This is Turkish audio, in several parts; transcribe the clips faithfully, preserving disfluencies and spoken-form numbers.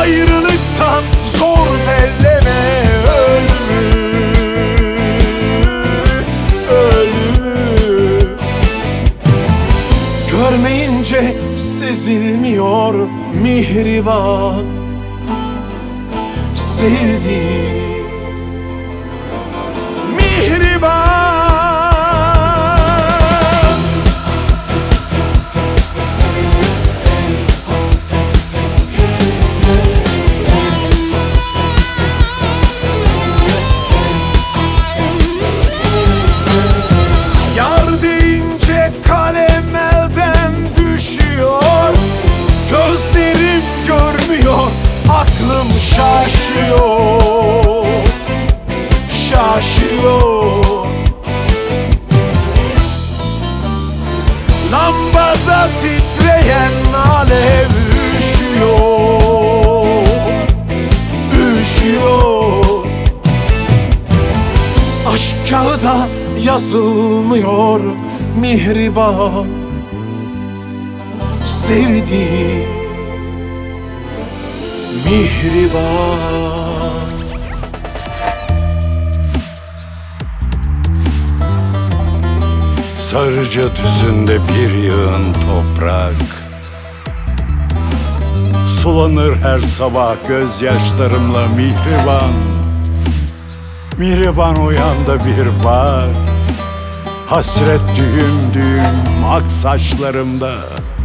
Ayrılıktan zor belleme ölümü, ölümü. Görmeyince sezilmiyor mihriban sevdiğim, mihriban. Yar deyince kalem elden düşüyor, gözlerim görmüyor, aklım şaşıyor, şaşıyor. Lambada titreyen alev üşüyor, üşüyor. Aşk kağıda yazılmıyor mihriban sevdiğim, mihriban. Sarıca düzünde bir yığın toprak, sulanır her sabah gözyaşlarımla mihriban. Mihriban uyan da bir bak, hasret düğüm düğüm ak saçlarımda.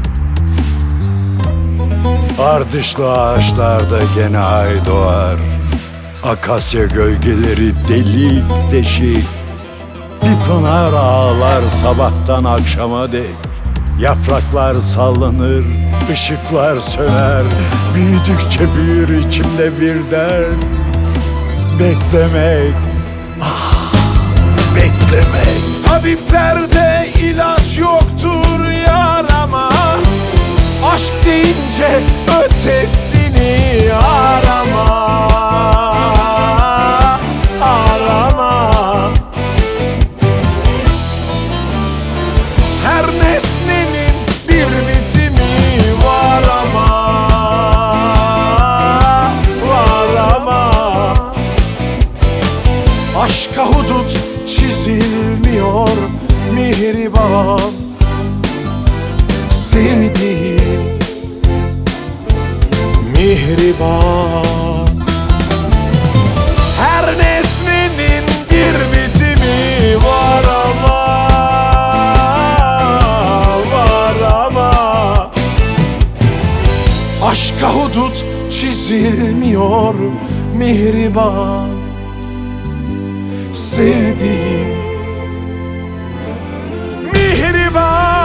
Ardışlı ağaçlarda gene ay doğar, akasya gölgeleri delik deşik. Bir pınar ağlar sabahtan akşama dek, yapraklar sallanır, ışıklar söner. Büyüdükçe büyür içimde bir dert, beklemek, ah, beklemek. Tabiplerde ilaç yoktur yarama, aşk deyince ötesini arama, arama. Her nesnenin bir bitimi var ama, var ama. Aşka hudut çizilmiyor mihriban sevdiğim, mihriban. Her nesnenin bir bitimi var ama, var ama. Aşka hudut çizilmiyor mihriban sevdiğim, mihriban.